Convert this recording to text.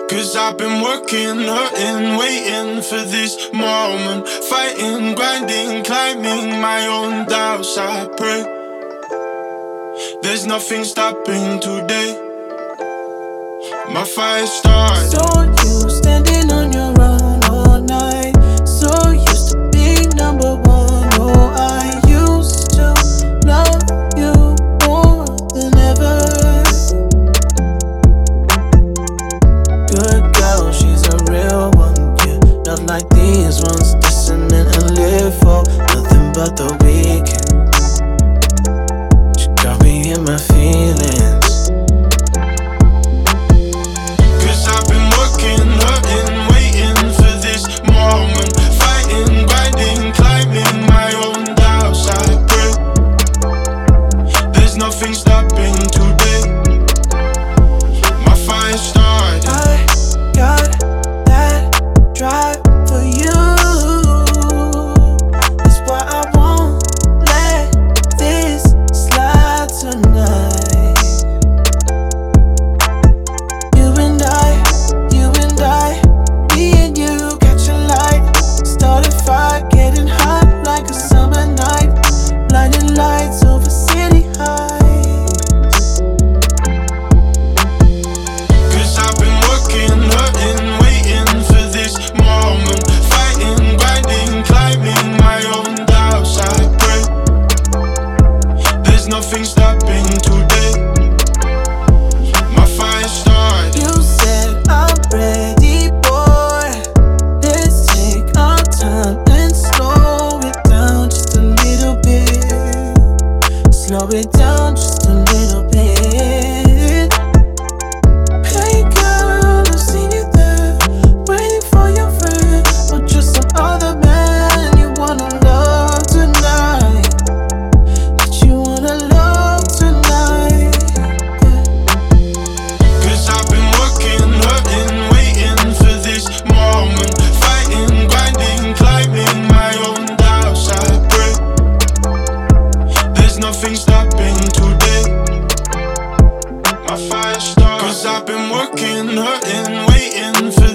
Cause I've been working, hurting, waiting for this moment. Fighting, grinding, climbing my own doubts, I pray. There's nothing stopping today. My fire starts. So you standing on your own all night. So used to being number one. Oh, I used to love you more than ever. Good girl, she's a real one. Yeah, not like these ones. Listen and live for nothing but the weekend. She got me in my feelings. I've been working, hurting, waiting for this moment. Fighting, grinding, climbing my own doubts, I pray. There's nothing stopping today. My fire started. I got that drive for you. That's why I won't let this slide tonight. Lights over city heights. Cause I've been working, hurting, waiting for this moment. Fighting, grinding, climbing my own doubts, I pray. There's nothing stopping today. My fire started. You said I'm ready, boy. Let's take our time and slow it down just a little bit. Slow it down just a little bit. Hey girl, I've seen you there, waiting for your friend, or just some other man you wanna love tonight. That you wanna love tonight. Cause I've been working, hurting, waiting for this moment. Fighting, grinding, climbing my own doubts, I pray. There's nothing stopping today. My fire starts. Cause I've been working, hurting, waiting for